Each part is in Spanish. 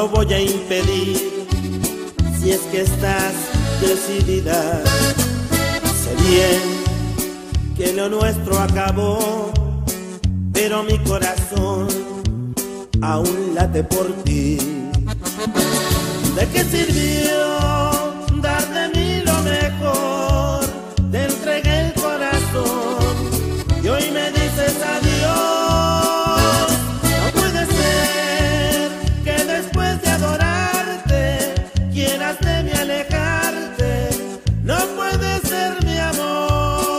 lo voy a impedir si es que estás decidida. Sé bien que lo nuestro acabó, pero mi corazón aún late por ti. ¿De qué sirvió dar de mí lo mejor? Te entregué el corazón y hoy me dices adiós. No puede ser que después de adorarte quieras de mí alejarte. No puede ser, mi amor.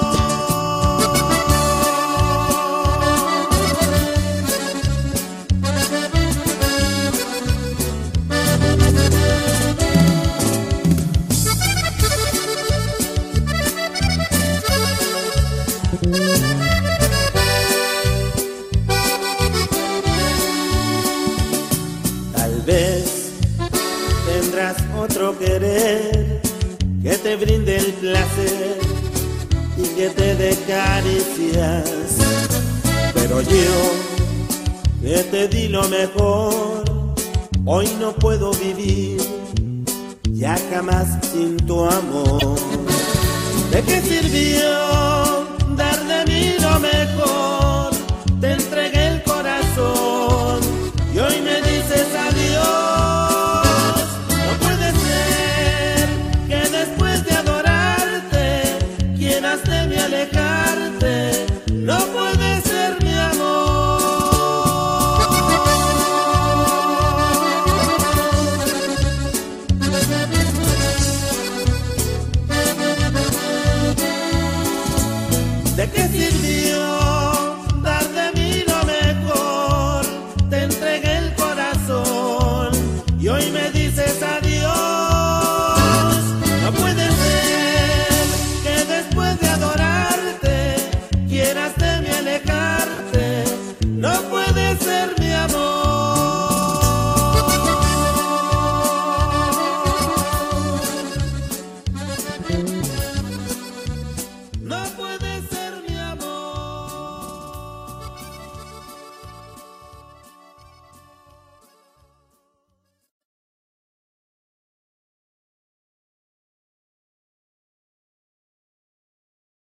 Tal vez tendrás otro querer que te brinde el placer y que te dé caricias, pero yo que te di lo mejor, hoy no puedo vivir ya jamás sin tu amor. ¿De qué sirvió dar de mí lo mejor? Te